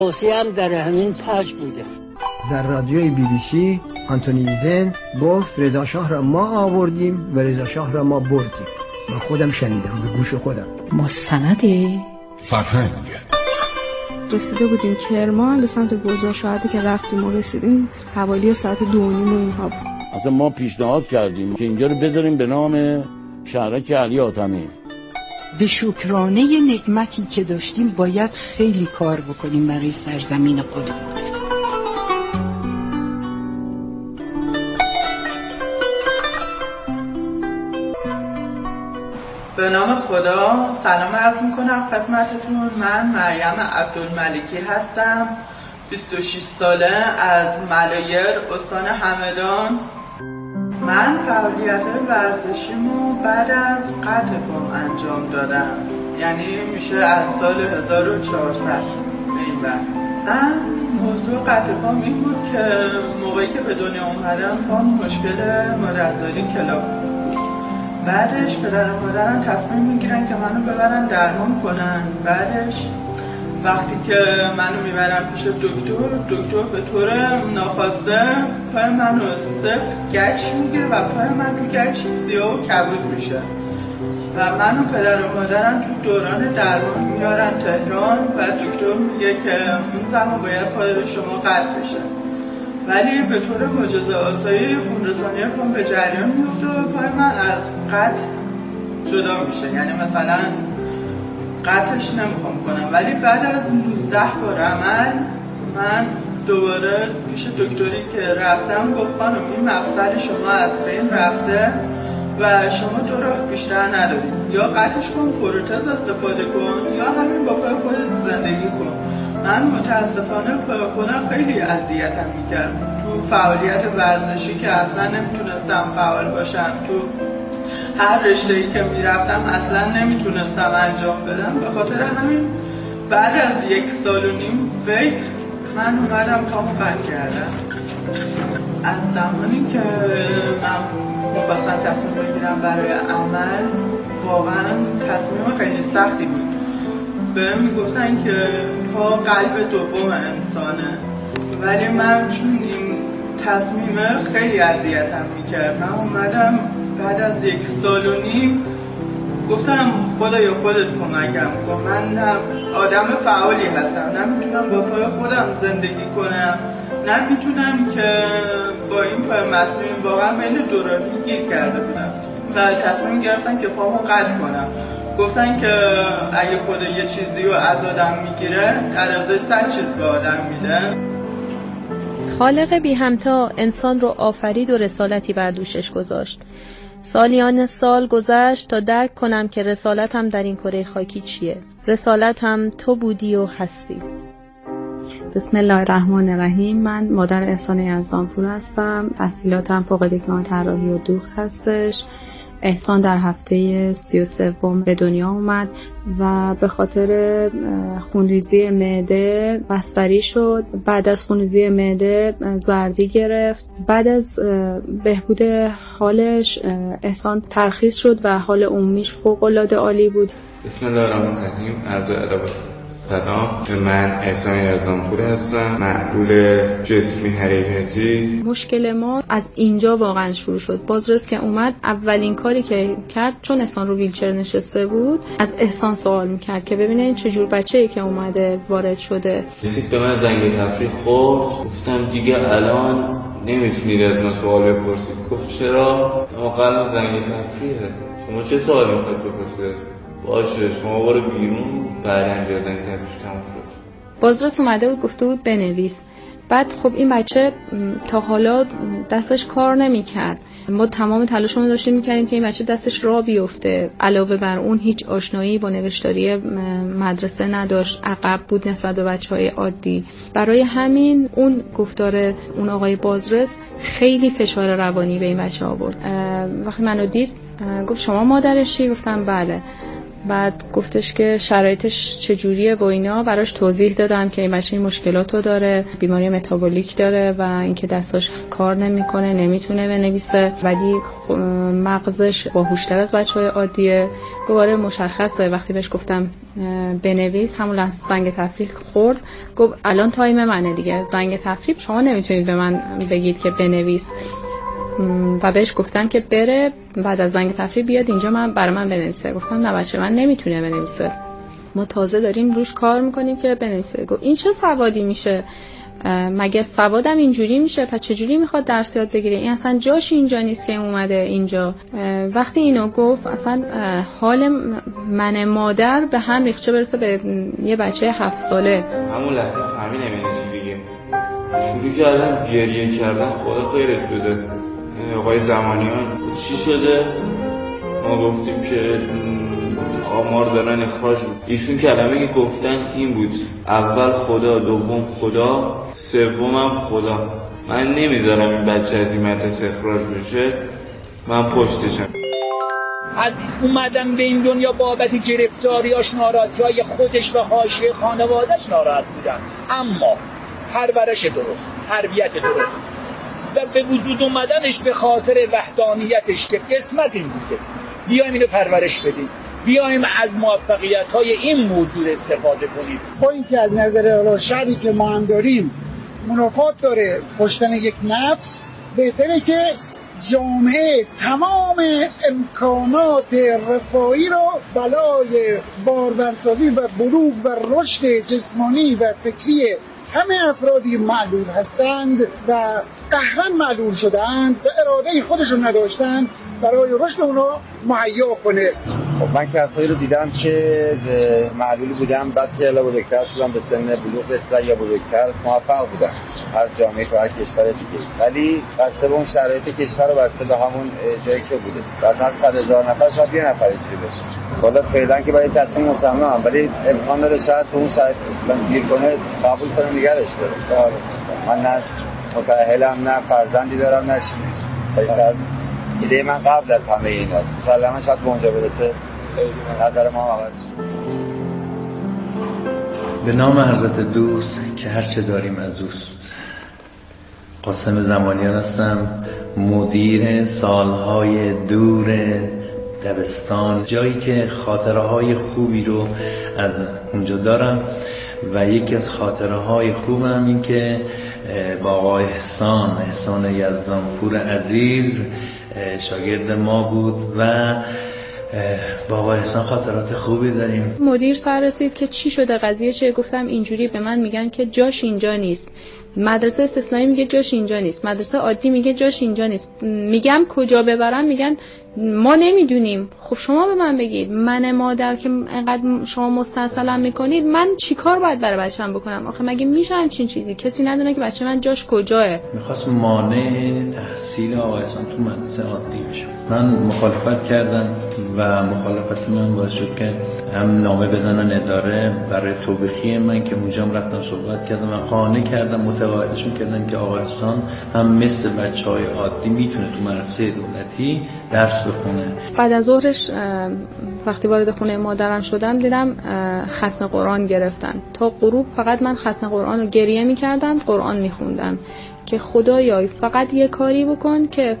توصیه هم در همین پخش بوده. در رادیوی BBC آنتونی ایدن گفت رضا شاه را ما آوردیم و رضا شاه را ما بردیم. من خودم شنیدم به گوش خودم. مستند فرهنگ. رسیده بودیم کرمان به سمت گلزار شهادی که رفتیم و رسیدیم حوالی ساعت 2:30 و اینها بود. اصلا ما پیشنهاد کردیم که اینجا رو بذاریم به نام شهرک علی حاتمی. به شکرانه نعمتی که داشتیم باید خیلی کار بکنیم برای سرزمین خودمون. به نام خدا سلام عرض میکنم خدمتتون. من مریم عبدالملکی هستم، 26 ساله، از ملایر استان همدان. من فعالیت ورزشیمو بعد از قطع پام انجام دادم، یعنی میشه از سال 1400 این بعد. من موضوع قطع پام این بود که موقعی که به دنیا اومدم پام مشکل مادرزاری کلاب بود. بعدش پدر و مادرم تصمیم میگیرن که منو ببرن درمان کنن. بعدش وقتی که منو میبرن پیش دکتر به طور ناخواسته پای منو صفر گچ میگیره و پای من تو گچ سیاه و کبود میشه و منو پدر و مادرم تو دوران درمان میارن تهران و دکتر میگه که اون زمان باید پای شما قطع بشه، ولی به طور معجزه آسایی خونرسانی پام به جریان میفته و پای من از قطع جدا میشه. یعنی مثلا قطعش نمیخوام کنم، ولی بعد از 19 بار عمل من دوباره پیش دکتری که رفتم گفت خانم این مفصل شما از بین رفته و شما دو راه بیشتر ندارید، یا قطعش کن پروتز استفاده کن یا همین با پای خودت زندگی کن. من متاسفانه پای خودم خیلی اذیتم میکرد. تو فعالیت ورزشی که اصلا نمیتونستم فعال باشم، تو هر رشته‌ای که میرفتم اصلا نمیتونستم انجام بدم. به خاطر همین بعد از 1.5 سال فکر من اومدم پامو قطع کردم. از زمانی که من میخواستم تصمیم بگیرم برای عمل، واقعا تصمیم خیلی سختی بود. بهم میگفتن که پا قلب دوم انسانه، ولی من چون این تصمیم خیلی اذیتم میکرد، من اومدم بعد از 1.5 سال گفتم خدایا خودت کمکم کن. من نه آدم فعالی هستم، نمیتونم با پای خودم زندگی کنم، نمیتونم که با این پای مصنوعی واقعا بین دو راهی گیر کرده بودم و تصمیم گرفتن که پامو قطع کنم. گفتن که اگه خدا یه چیزی رو از آدم میگیره در ازای 100 چیز به آدم میده. خالق بی همتا انسان رو آفرید و رسالتی بر دوشش گذاشت. سالیان سال گذشت تا درک کنم که رسالتم در این کره خاکی چیه. رسالتم تو بودی و هستی. بسم الله الرحمن الرحیم. من مادر احسان یزدانپور هستم. تحصیلاتم فوق لیسانس طراحی و دوخت هستش. احسان در هفته 33 به دنیا اومد و به خاطر خونریزی معده بستری شد. بعد از خونریزی معده زردی گرفت. بعد از بهبود حالش احسان ترخیص شد و حال عمومیش فوق‌العاده عالی بود. بسم الله الرحمن الرحیم. عرض ادب سلام، من احسان یزدانپور هستم، معلول جسمی حرکتی. مشکل ما از اینجا واقعا شروع شد. بازرس که اومد اولین کاری که کرد، چون احسان رو ویلچر نشسته بود، از احسان سوال میکرد که ببینه چجور بچه‌ای که اومده وارد شده. رسید به من زنگ تفریح خورد، گفتم دیگه الان نمیتونید از من سوال بپرسید. گفت چرا؟ ما قلم زنگ تفریحه، شما چه سوالی میخواید بپرسید؟ باشه شما برو بیرون، بعداً بیا زنگ تفریح تموم شد. بازرس اومده بود گفته بود بنویس. بعد خب این بچه تا حالا دستش کار نمی‌کرد. ما تمام تلاشمون داشتیم می‌کردیم که این بچه دستش راه بیفته. علاوه بر اون هیچ آشنایی با نوشتاری مدرسه نداشت، عقب بود نسبت به بچه‌های عادی. برای همین اون گفتار اون آقای بازرس خیلی فشار روانی به این بچه آورد. وقتی منو دید گفت شما مادرشی؟ گفتم بله. بعد گفتش که شرایطش چجوریه و اینا. براش توضیح دادم که این بچه این مشکلاتو داره، بیماری متابولیک داره و اینکه دستاش کار نمیکنه، نمیتونه بنویسه، ولی مغزش باهوشتر از بچهای عادیه. دوباره مشخصه وقتی بهش گفتم بنویس، همون لحظه زنگ تفریح خورد. گفت الان تایم منه دیگه، زنگ تفریح، شما نمیتونید به من بگید که بنویس. و بهش گفتم که بره بعد از زنگ تفریح بیاد اینجا برای من بنویسه. گفتم نه بچه من نمیتونه بنویسه، ما تازه داریم روش کار میکنیم که بنویسه. گفت این چه سوادی میشه؟ مگه سوادم اینجوری میشه؟ پس چجوری میخواد درس یاد بگیره؟ این اصلا جاش اینجا نیست که اومده اینجا. وقتی اینو گفت اصلا حال من مادر به هم ریخت، چه برسه به یه بچه 7 ساله. همون لحظه فهمیدم یعنی چی دیگه. شروع کردم گریه کردن، خدا خیرش بده. آقای زمانیان چی شده؟ ما گفتیم که آمار دارن اخراج بود. ایشون کلمه که گفتن این بود: اول خدا، دوم خدا، سومم خدا. من نمیذارم این بچه از این مدرسه اخراج بشه، من پشتشم. از اومدن به این دنیا بابت گرفتاریاش، ناراحتی‌های خودش و حاشیه خانواده‌اش ناراحت بودن، اما پرورش درست، تربیت درست و به وجود اومدنش به خاطر وحدانیتش که قسمت این بوده بیایم اینو پرورش بدیم، بیایم از موفقیت‌های این موضوع استفاده کنیم. با اینکه از نظر شرعی که ما هم داریم منافات داره کشتن یک نفس، بهتره که جامعه تمام امکانات رفاهی را بلای بارورسازی و بلوغ و رشد جسمانی و فکری همه افرادی معلول هستند و قهرن معلول شدند و اراده خودشون نداشتند برای رشد اونا مهیا کنه. خب من کسایی رو دیدم که معلول بودن، بعد که الا بزرگتر شدن، به سن بلوغ رسیدن یا بزرگتر، موفق بودن هر جامعه تو هر کشور دیگه، ولی بسته به اون شرایط کشور و بسته به همون جایی که بوده. مثلا 100,000 نفر شاید یه نفر اینجوری بشه. حالا فعلا که برای تصمیم مصمم، ولی امکان داره شاید تو اون شرایط گیر کنه، قبول کنه نگرش داره. من نه متأهلم، نه فرزندی دارم، نه چیزی. ایده من قبل از همه این هست. مسلما شاید به اونجا برسه نظر ما عوض شد. به نام حضرت دوست که هر چه داریم از اوست. قاسم زمانیان هستم، مدیر سالهای دور دبستان، جایی که خاطره های خوبی رو از اونجا دارم و یکی از خاطره های خوبم این که با آقای احسان یزدانپور عزیز شاگرد ما بود و با آقای احسان خاطرات خوبی داریم. مدیر سر رسید که چی شده، قضیه چیه؟ گفتم اینجوری. به من میگن که جاش اینجا نیست. مدرسه استثنایی میگه جاش اینجا نیست، مدرسه عادی میگه جاش اینجا نیست. میگم کجا ببرم، میگن ما نمیدونیم. خب شما به من بگید، من مادر که انقدر شما مستاصلم میکنید، من چیکار باید برای بچه‌م بکنم؟ آخه مگه میشه همچین چیزی؟ کسی ندونه که بچه من جاش کجاه. میخواست مانع تحصیل آقای احسان تو مدرسه عادی بشه. من مخالفت کردم و مخالفت من باعث شد که هم نامه بزنن اداره برای توبیخی من که اونجا رفتم صحبت کردم و خانه کردم، متقاعدشون کردم که آقای احسان هم مثل بچهای عادی میتونه تو مدرسه دولتی درس بخونه. بعد از ظهرش وقتی وارد خونه مادرم شدم دیدم ختم قرآن گرفتن. تا غروب فقط من ختم قرآن رو گریه میکردم، قرآن میخوندم که خدایا فقط یه کاری بکن که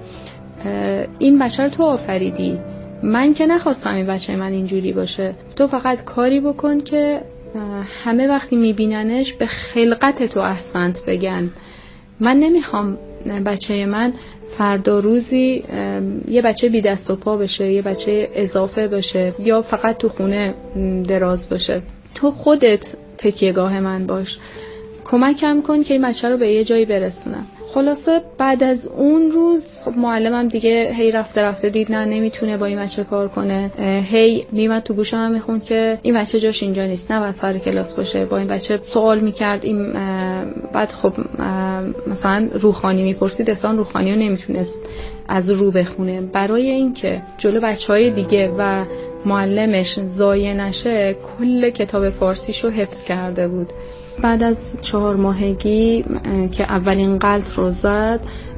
این بچه رو تو آفریدی، من که نخواستم این بچه من اینجوری باشه، تو فقط کاری بکن که همه وقتی میبیننش به خلقت تو احسنت بگن. من نمیخوام بچه من فردا روزی یه بچه بی دست و پا بشه، یه بچه اضافه بشه یا فقط تو خونه دراز باشه. تو خودت تکیهگاه من باش، کمکم کن که این بچه رو به یه جایی برسونم. خلاصه بعد از اون روز خب معلمم دیگه هی رفته دید نه نمیتونه با این بچه کار کنه، هی میمد تو گوشم هم میخوند که این بچه جاش اینجا نیست، نه سر کلاس باشه. با این بچه سوال میکرد، این بعد خب مثلا روحانی میپرسید، اصلا روحانی رو نمیتونست از رو بخونه. برای اینکه جلو بچهای دیگه و معلمش ضایع نشه کل کتاب فارسیشو حفظ کرده بود. بعد از 4 ماهگی که اولین غلط رو زد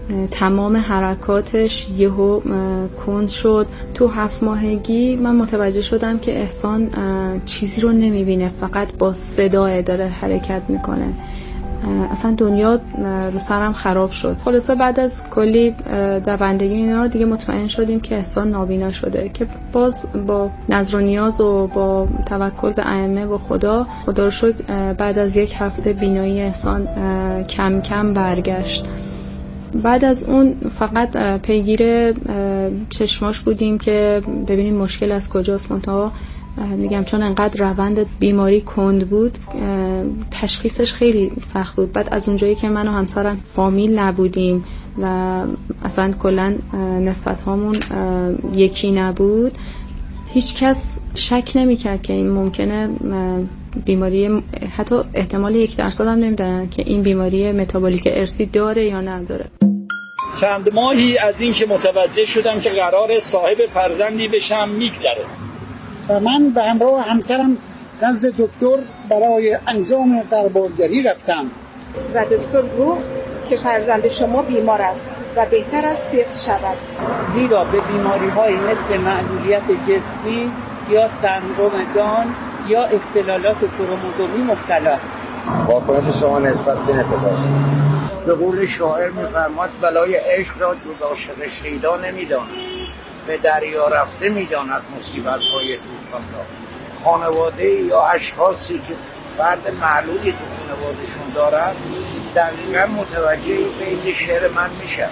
تمام حرکاتش یهو کند شد. تو 7 ماهگی من متوجه شدم که احسان چیزی رو نمیبینه، فقط با صدا داره حرکت میکنه. اصلا دنیا رو سرم خراب شد. خلاصه بعد از کلی دوندگی اینا دیگه مطمئن شدیم که احسان نابینا شده، که باز با نظر و نیاز و با توکل به ائمه و خدا رو شکر بعد از 1 هفته بینایی احسان کم کم برگشت. بعد از اون فقط پیگیر چشماش بودیم که ببینیم مشکل از کجاست. منتها میگم چون انقدر روند بیماری کند بود تشخیصش خیلی سخت بود. بعد از اونجایی که من و همسرم فامیل نبودیم و اصلا کلا نسبت هامون یکی نبود، هیچ کس شک نمی‌کرد که این ممکنه بیماری، حتی احتمال 1% هم نمیدادن که این بیماری متابولیک ارثی داره یا نداره. چند ماهی از این که متوجه شدم که قرار صاحب فرزندی بشم میگذره و من به همراه همسرم نزد دکتر برای انجام دربارگری رفتم و دکتر گفت که فرزند شما بیمار است و بهتر است سفت شود، زیرا به بیماری‌هایی مثل معلولیت جسمی یا سندرم دان یا اختلالات کروموزومی مبتلا است. واکنش شما نسبت به نتباست؟ به قول شاعر می‌فرماد بلای عشق را جدا شده شیدا نمی‌داند، به دریا رفته می‌داند مصیبت‌های طوفان را. خانواده یا اشخاصی که فرد معلولی تو خانوادهشون دارن دقیقا متوجه به شعر من میشن.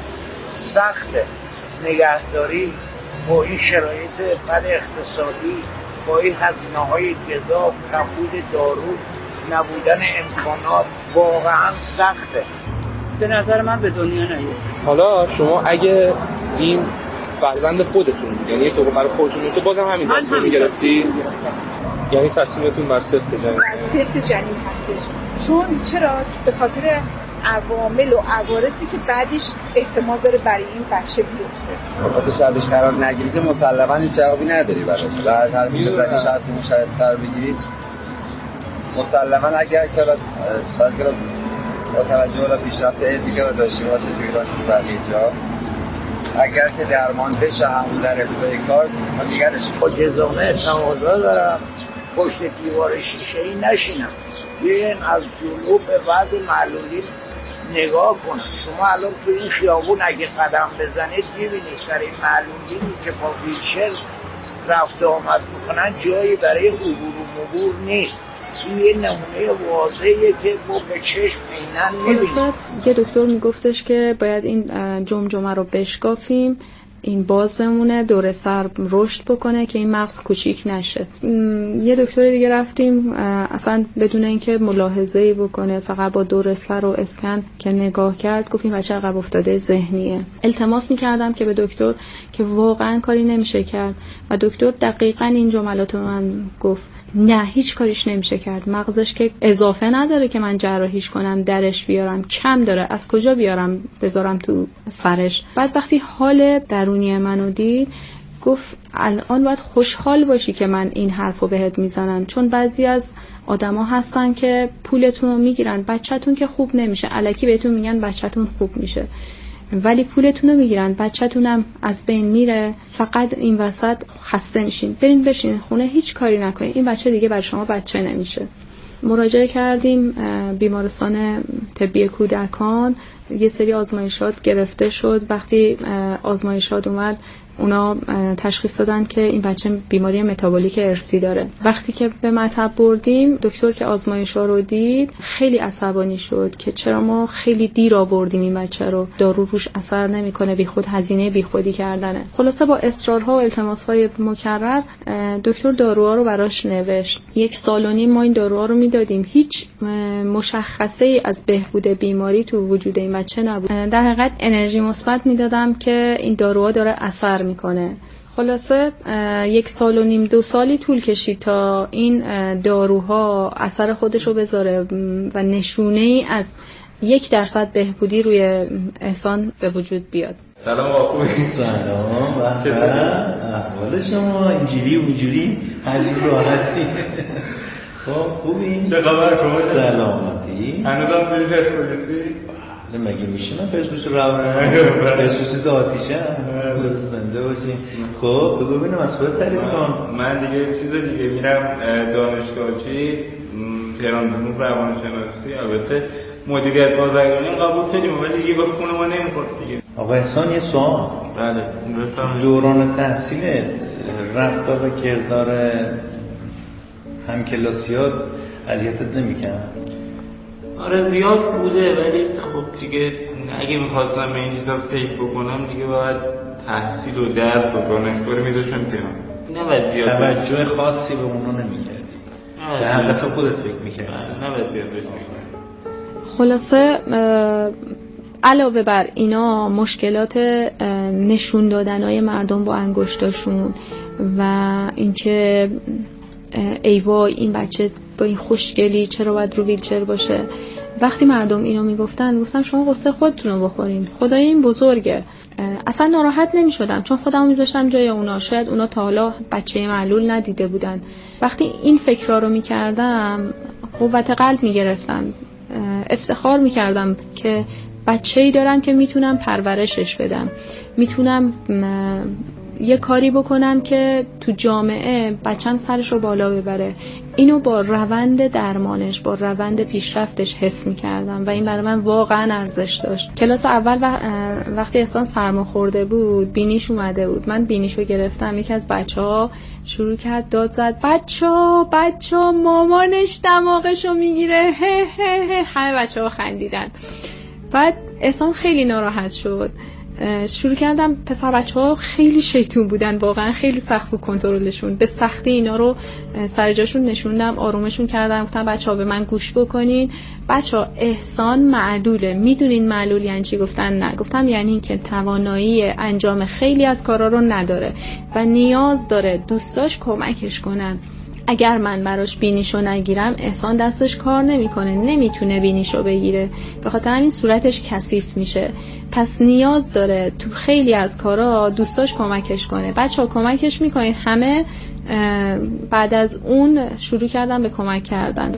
سخته نگهداری با این شرایط بد اقتصادی، با این هزینه‌های گزاف، کمبود دارو، نبودن امکانات، واقعا سخته. به نظر من به دنیا نیاد. حالا شما اگه این فرزند خودتون، یعنی تو برای خودتون تو بازم همین تصمیم می‌گرفتی؟ یعنی تصمیمتون بر سفت جنین؟ بر سفت جنین هستش. چون چرا؟ به خاطر عوامل و عوارضی که بعدش احتمال داره برای این بچه بیفته. خاطر شرطش قرار نگیری که مسلماً هیچ جوابی نداری براش. در هر میزانی شاید اون شرط قرار بگیرید مسلماً اگر که با توجه به پیشرفت علمی که داشته باشه تو ایران و بقیه جا، اگر که درمان بشه همون در ابتدای کار من دیگرش با جزامه تقاضا دارم پشت دیوار شیشه‌ای نشینم، بیاین از جلو به بعض معلولین نگاه کنم. شما الان تو این خیابون اگه قدم بزنید می‌بینید در این معلولینی که با ویلچر رفت آمد میکنن جایی برای عبور و عبور نیست. یه نمونه واضحیه که ما به چشم اینن می‌بینیم. یه دکتر میگفتش که باید این جمجمه رو بشکافیم، این باز بمونه، دور سر رشد بکنه که این مغز کوچیک نشه. یه دکتر دیگه رفتیم اصلا بدون اینکه ملاحظه‌ای بکنه، فقط با دور سر و اسکن که نگاه کرد گفت این بچه عقب افتاده ذهنیه. التماس می‌کردم که به دکتر که واقعا کاری نمیشه کرد و دکتر دقیقاً این جملات رو من گفت نه هیچ کاریش نمیشه کرد، مغزش که اضافه نداره که من جراحیش کنم درش بیارم، کم داره، از کجا بیارم بذارم تو سرش. بعد وقتی حال درونی منو دید گفت الان باید خوشحال باشی که من این حرفو بهت میزنم، چون بعضی از آدما هستن که پولتون رو میگیرن، بچه‌تون که خوب نمیشه، الکی بهتون میگن بچه‌تون خوب میشه، ولی پولتون رو میگیرن، بچه‌تونم از بین میره، فقط این وسط خسته میشین، برین بشین خونه هیچ کاری نکنین، این بچه دیگه برای شما بچه نمیشه. مراجعه کردیم بیمارستان طبی کودکان، یه سری آزمایشات گرفته شد. وقتی آزمایشات اومد اونا تشخیص دادن که این بچه بیماری متابولیک ارثی داره. وقتی که به مطب بردیم دکتر که آزمایش‌ها رو دید خیلی عصبانی شد که چرا ما خیلی دیر آوردیم این بچه رو، دارو روش اثر نمی‌کنه، بیخود هزینه بیخودی کردنه. خلاصه با اصرارها و التماس‌های مکرر دکتر داروها رو براش نوشت. 1.5 سال ما این داروها رو میدادیم، هیچ مشخصه‌ای از بهبود بیماری تو وجود این بچه نبود. در حقیقت انرژی مثبت میدادم که این داروها داره اثر میکنه. خلاصه 1.5 سال 2 سالی طول کشید تا این داروها اثر خودشو بذاره و نشونه ای از 1% بهبودی روی احسان به وجود بیاد. سلام آقای. سلام. احوال شما اینجوری اونجوری عجیب راحتی. خب خوبین؟ چه خبر شما؟ سلامتی. هنوزم توی پرسپولیسی؟ مگه میشه من پرسپولیس روانه پرسپولیس دو آتیشم زنده باشیم. خب بگو ببینم از خودت تعریف کن. من دیگه چیز دیگه میرم دانشگاه چیز تهران جنوب روانشناسی، البته مدیریت بازرگانی قبول شدیم ولی دیگه به خونه ما نمیخورد دیگه. آقا احسان یه سوال. بله دوران تحصیلت رفتار و کردار همکلاسیات اذیتت نمی‌کرد؟ آره زیاد بوده ولی خب دیگه اگه میخواستم به این چیزا فکر بکنم دیگه باید تحصیل و درس و دانشگاه رو میذاشتم کنار. نه زیاد توجه خاصی به اونا نمی‌کردی. به هدف خودت فکر می‌کردی. نه زیاد بهش خلاصه علاوه بر اینا مشکلات نشون دادنهای مردم با انگشتاشون و اینکه ای وای این بچه با این خوشگلی چرا باید رو ویلچر باشه، وقتی مردم اینو میگفتن گفتم شما قصه خودتونو بخورین، خدای این بزرگه. اصلا ناراحت نمیشدم چون خودمو میذاشتم جای اونا، شاید اونا تا حالا بچه معلول ندیده بودن. وقتی این فکرها رو میکردم قوت قلب میگرفتم، افتخار میکردم که بچه‌ای دارم که میتونم پرورشش بدم، میتونم یه کاری بکنم که تو جامعه بچم سرش رو بالا ببره. اینو با روند درمانش، با روند پیشرفتش حس میکردم و این برای من واقعا ارزش داشت. کلاس اول وقتی احسان سرما خورده بود بینیش اومده بود، من بینیشو گرفتم، یکی از بچه‌ها شروع کرد داد زد بچه‌ها مامانش دماغشو میگیره، هه هه هه. همه بچه‌ها خندیدن. بعد احسان خیلی ناراحت شد. شروع کردم، پسر بچه‌ها خیلی شیطون بودن، واقعا خیلی سخت بود کنترلشون، به سختی اینا رو سر جاشون نشوندم، آرومشون کردم، گفتم بچه‌ها به من گوش بکنین، بچه‌ها احسان معلوله، میدونین معلول یعنی چی؟ گفتن نه. گفتم یعنی این که توانایی انجام خیلی از کارا رو نداره و نیاز داره دوستاش کمکش کنن. اگر من براش بینیشو نگیرم احسان دستش کار نمیکنه، نمیتونه بینیشو بگیره، به خاطر همین صورتش کثیف میشه. پس نیاز داره تو خیلی از کارا دوستاش کمکش کنه. بچه‌ها کمکش میکنین. همه بعد از اون شروع کردن به کمک کردن.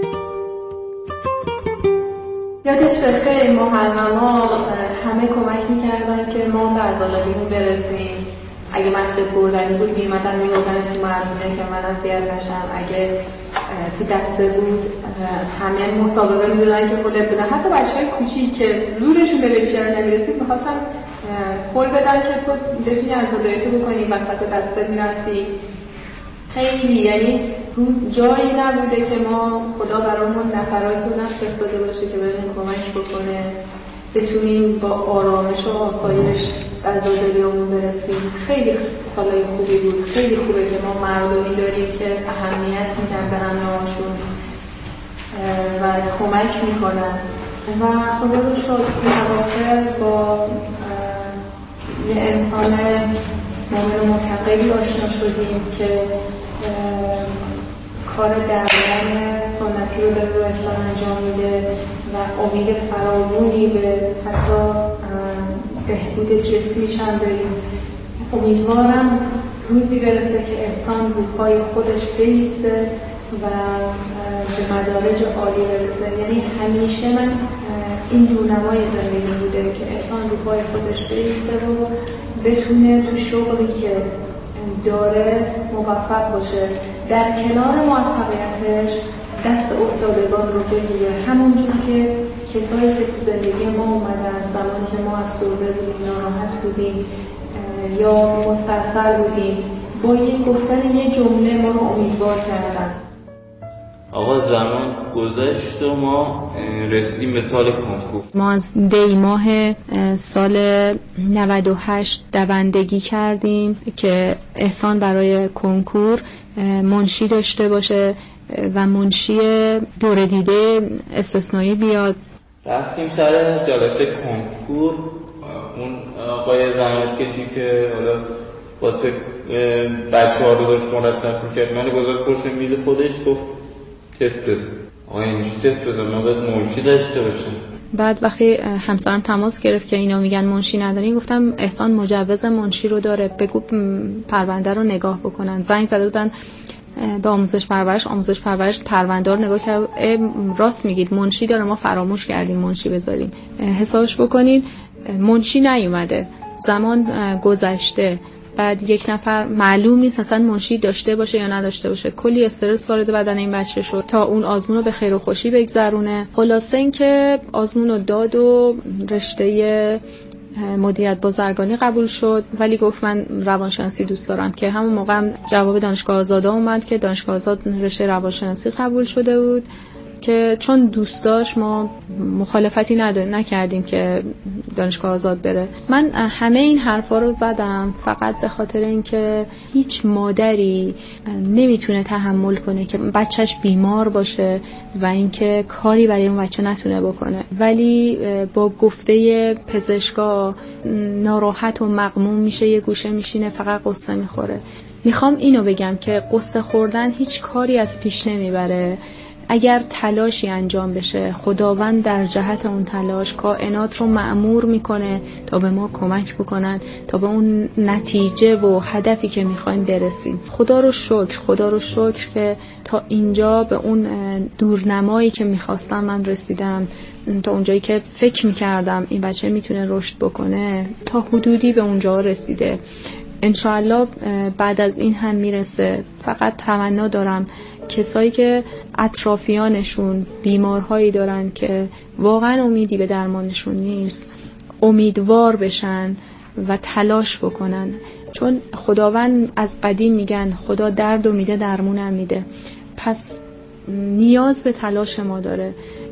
یادش بخیر محرما همه کمک میکردن که ما به عضلاتیمون برسیم. اگه مسجد بردنی بود میمدن میبردن تو مرزونه که من اذیت نشم. اگه تو دسته بود همه مسابقه میدونن که قلب بدن. حتی بچهای کوچیک که زورشون به ویلچر نمیرسید میخواستن قول بدن که تو بتونی عضلاتیتو بکنی، وسط دسته میرفتی. خیلی یعنی روز جایی نبوده که ما خدا برامون نفراتی رو نفرستاده باشه که بریم کمک بکنه، بتونیم با آرامش و آسایش به عزاداریامون برسیم. خیلی سالای خوبی بود. خیلی خوبه که ما مردمی داریم که اهمیت میدن به همراهاشون و کمک میکنن و خدا رو شد مواقع با یه انسان مؤمن و متقی آشنا شدیم که کار درمان سنتی رو داره رو انسان انجام میده و امید فراوانی به حتی بهبود جسمیش هم داریم. امیدوارم روزی برسه که انسان رو پای خودش بیسته و به مدارج عالی برسه. یعنی همیشه من این دورنمای زندگی بوده که انسان رو پای خودش بیسته و بتونه تو شغلی که داره موفق باشه، در کنار موفقیتش دست افتادگان رو بگیره، همونجور که کسایی که تو زندگی ما اومدن زمانی که ما افسرده بودیم، ناراحت بودیم یا مستاصل بودیم، با یه گفتن یه جمله ما رو امیدوار کردن. آقا زمان گذشت و ما رسیدیم به سال کنکور. ما از دی ماه سال 98 دوندگی کردیم که احسان برای کنکور منشی داشته باشه و منشی دوره دیده استثنایی بیاد. رفتیم سر جلسه کنکور. اون آقای زحمت کشی که حالا واسه بچه ها رو داشت مرتب میکرد من گذاشت پشت میز خودش، گفت تست بزن. آقا این تست بزن، ما باید منشی داشته باشیم. بعد وقتی همسرم تماس گرفت که اینا میگن منشی نداری، گفتم احسان مجوز منشی رو داره، بگو پرونده رو نگاه بکنن. زنگ زده بودن به آموزش پرورش پروندار نگاه کرد، راست میگید منشی داره، ما فراموش کردیم منشی بذاریم. حسابش بکنین منشی نیومده، زمان گذشته، بعد یک نفر معلوم نیست اصلا منشی داشته باشه یا نداشته باشه، کلی استرس وارد بدن این بچه شد تا اون آزمون رو به خیر و خوشی بگذرونه. خلاصه این که آزمون رو داد و رشته مدیریت بازرگانی قبول شد، ولی گفت من روانشناسی دوست دارم، که همون موقع جواب دانشگاه آزاد اومد که دانشگاه آزاد رشته روانشناسی قبول شده بود، که چون دوست داشت ما مخالفتی نکردیم که دانشگاه آزاد بره. من همه این حرفا رو زدم فقط به خاطر اینکه هیچ مادری نمیتونه تحمل کنه که بچهش بیمار باشه و اینکه کاری برای اون بچه نتونه بکنه، ولی با گفته پزشکا ناراحت و مغموم میشه، یه گوشه میشینه فقط قصه میخوره. میخوام اینو بگم که قصه خوردن هیچ کاری از پیش نمیبره. اگر تلاشی انجام بشه، خداوند در جهت اون تلاش کائنات رو مأمور میکنه تا به ما کمک بکنن تا به اون نتیجه و هدفی که میخوایم برسیم. خدا رو شکر که تا اینجا به اون دورنمایی که میخواستم من رسیدم، تا اونجایی که فکر میکردم این بچه میتونه رشد بکنه تا حدودی به اونجا رسیده. انشاءالله بعد از این هم میرسه. فقط تمنا دارم کسایی که اطرافیانشون بیمارهایی دارن که واقعا امیدی به درمانشون نیست، امیدوار بشن و تلاش بکنن، چون خداوند از قدیم میگن خدا درد و میده درمونم میده، پس نیاز به تلاش ما داره.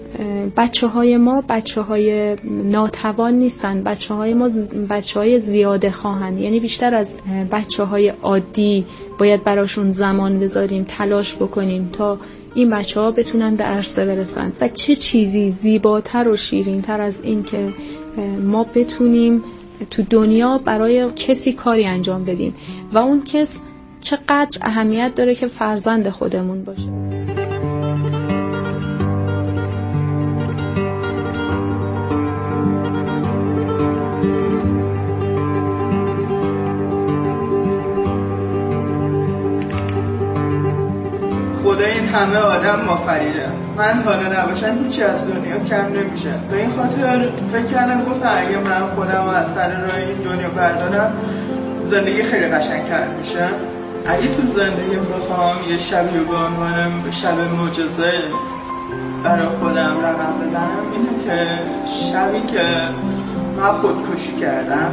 بچه‌های ما بچه‌های ناتوان نیستن، بچه‌های ما بچه‌های زیاده خواهن، یعنی بیشتر از بچه‌های عادی باید براشون زمان بذاریم، تلاش بکنیم تا این بچه‌ها بتونن به عرصه برسن. و چه چیزی زیباتر و شیرین‌تر از این که ما بتونیم تو دنیا برای کسی کاری انجام بدیم و اون کس چقدر اهمیت داره که فرزند خودمون باشه. خدا این همه آدم آفریده، من حالا نباشم هیچی از دنیا کم نمیشه. به این خاطر فکر کردم گفتم اگه من خودم از سر راه این دنیا بردارم زندگی خیلی قشنگ‌تر میشه. اگه تو زندگی بخوام یه شبی رو به عنوان شب معجزه برای خودم رقم بزنم، اینه که شبی که من خودکشی کردم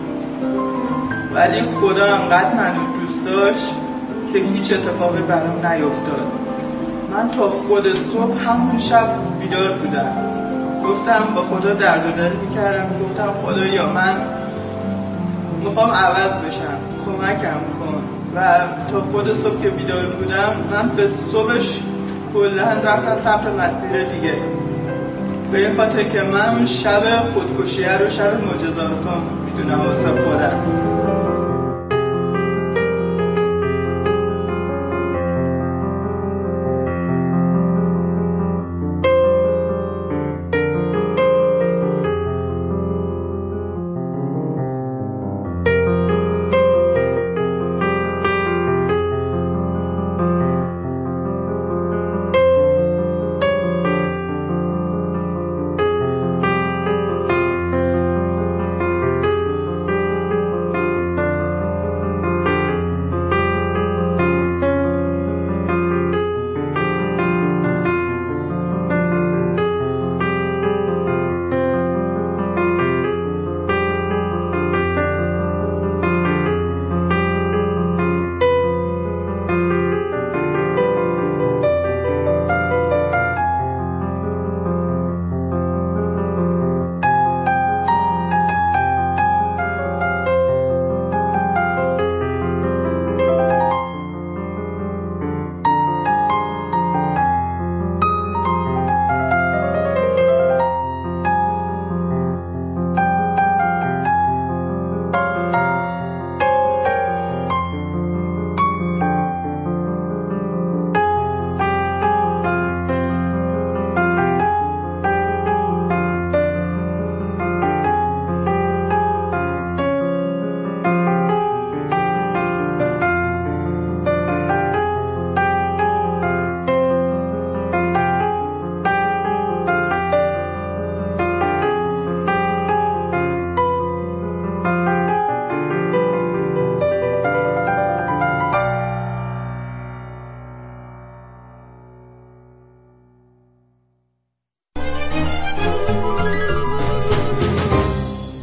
ولی خدا انقدر منو دوست داشت که هیچ اتفاقی برام نیفتاد. من تا خود صبح همون شب بیدار بودم، گفتم با خدا درد و دل میکردم، گفتم خدایا من میخوام عوض بشم، کمکم کن. و تا خود صبح که بیدار بودم من به صبحش کلا رفتم سمت مسیر دیگه، به این خاطر که من اون شب خودکشیه رو شب معجزه آسان میدونم واسه خودم.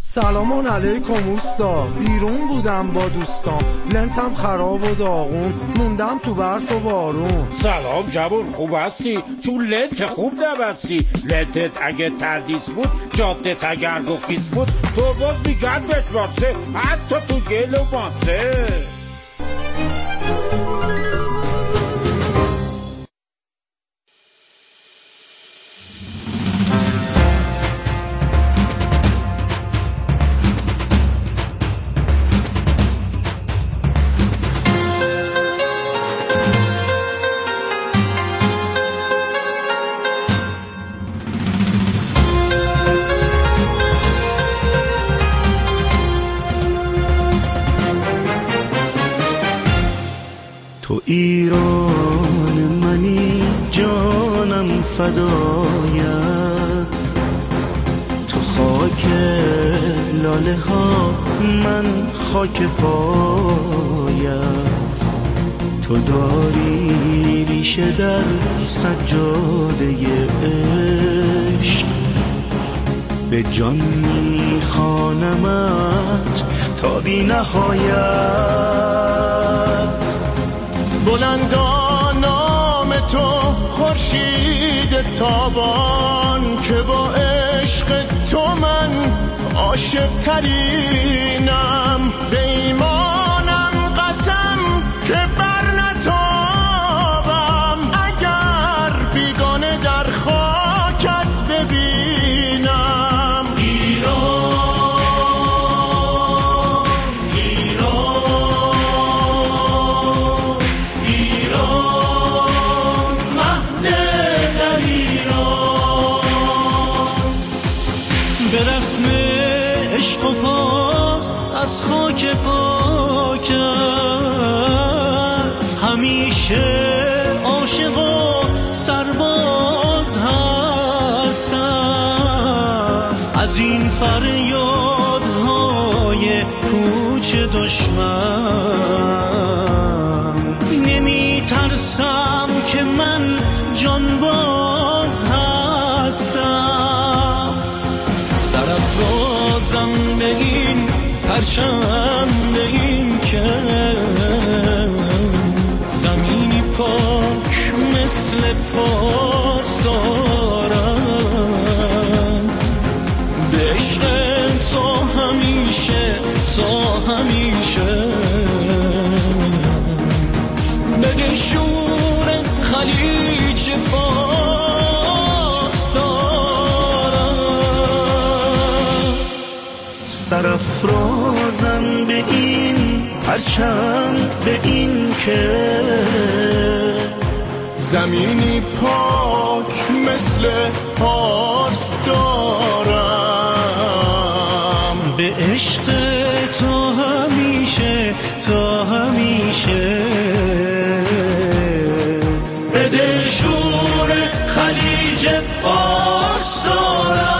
سلام علیکم اوستا، بیرون بودم با دوستام، لنتم خراب و داغون، موندم تو برف و بارون. سلام جوون، خوب هستی؟ تو لنت خوب نبستی. لنتت اگه تردیس بود، جاده تگرگ و خیس بود، تو باز میگن بتراسه، حتی تو گل و ماسه. تو ایران منی جانم فدایت، تو خاک لاله ها من خاک پایت، تو داری ریشه در سجاده عشق، به جان میخوانمت تا بی نهایت. بلندا نام تو خورشید تابان، که با عشق تو من عاشق ترینم. به ایمانم قسم که بر نتابم، اگر بیگانه در خاکت ببینم. از خاک پاکت همیشه عاشق و سرباز هستم. از این فریادهای کوچ دشمن نمی ترسم که من جانباز هستم. سرافرازم به این پرچم، به این که زمینی پاک مثل پارس دارم. به عشق تو همیشه، تا همیشه، به دلشور خلیج فارس دارم. سرافرازم به این پرچم، به این که زمینی پاک مثل پارس دارم. به عشق تو همیشه، تا همیشه، به دلشور خلیج فارس دارم.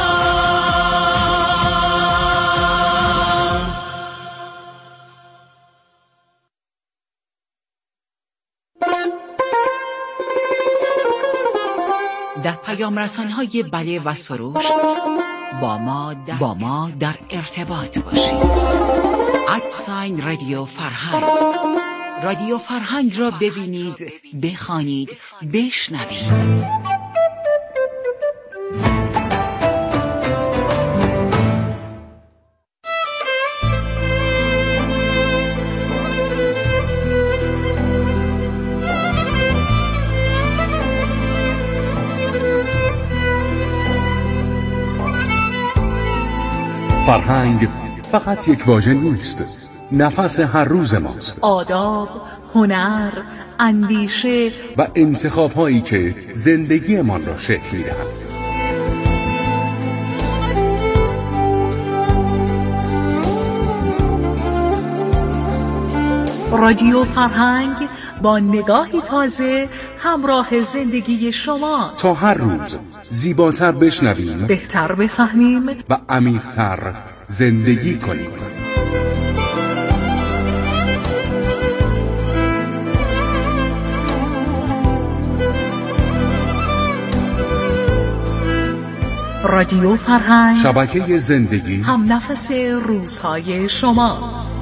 در پیام رسان‌های بله و سروش با ما در ارتباط باشید. @رادیو فرهنگ. رادیو فرهنگ را ببینید، بخوانید، بشنوید. فرهنگ فقط یک واژه نیست، نفس هر روز ماست. آداب، هنر، اندیشه و انتخاب‌هایی که زندگیمان را شکل می‌دهند. رادیو فرهنگ با نگاهی تازه همراه زندگی شما، تا هر روز زیباتر بشنویم، بهتر بفهمیم و عمیق‌تر زندگی کنیم. رادیو فرهنگ، شبکه زندگی، هم نفس روزهای شما.